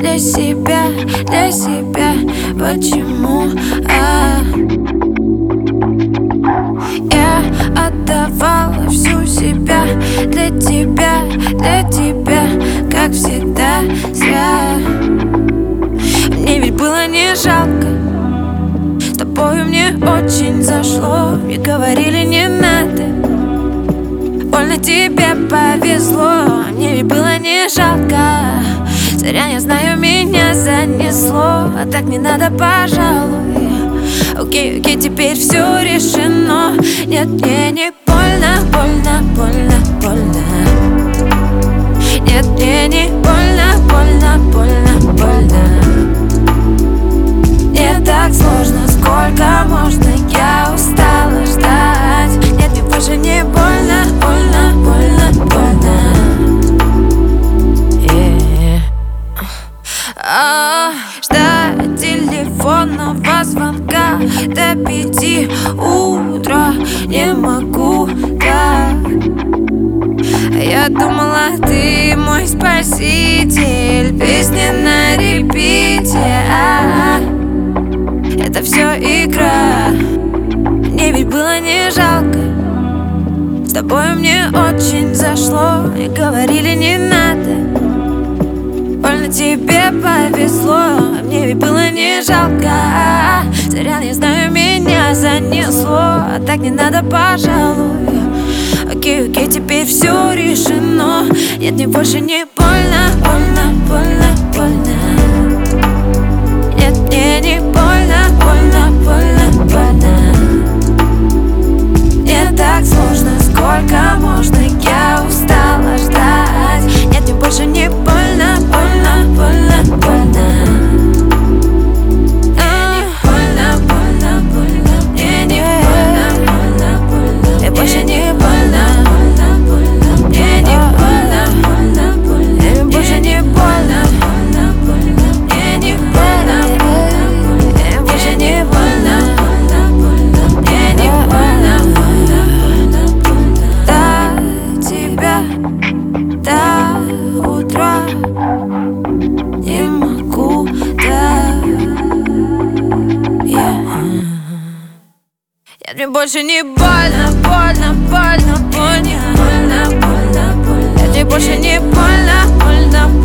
для себя, почему я отдавала всю себя для тебя, как всегда зря. Мне ведь было не жалко, с тобою мне очень зашло. Мне говорили не надо, больно тебе повезло. Мне ведь было не жалко, зря, я знаю, меня занесло. А так не надо, пожалуй. Окей, теперь все решено. Нет, мне не больно, больно. Нет, мне не больно. Мне так сложно, сколько можно, я устала ждать. Нет, мне больше не больно. Ждать телефонного звонка до 5 утра не могу так. Я думала, ты мой спаситель, песни на репите, это все игра. Мне ведь было не жалко, с тобой мне очень зашло. Мне говорили не надо, больно тебе повезло. Мне ведь было не жалко, зря, я знаю, меня занесло. А так не надо, пожалуй. Окей, теперь все решено. Нет, мне больше не больно. Нет, мне не больно. Мне так сложно, сколько можно, я устала ждать. Нет, мне больше не больно. Не могу, да. Нет, мне больше не больно. Нет, мне больше не больно.